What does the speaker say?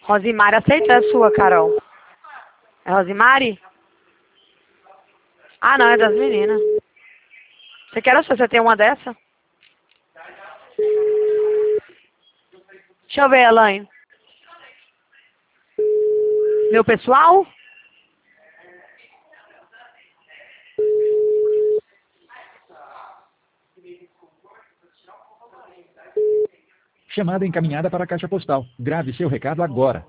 Rosimari aceita a sua, Carol. É Rosimari? Ah, não, é das meninas. Você quer a sua? Você tem uma dessa? Deixa eu ver, Elaine. Meu pessoal? Chamada encaminhada para a caixa postal. Grave seu recado agora.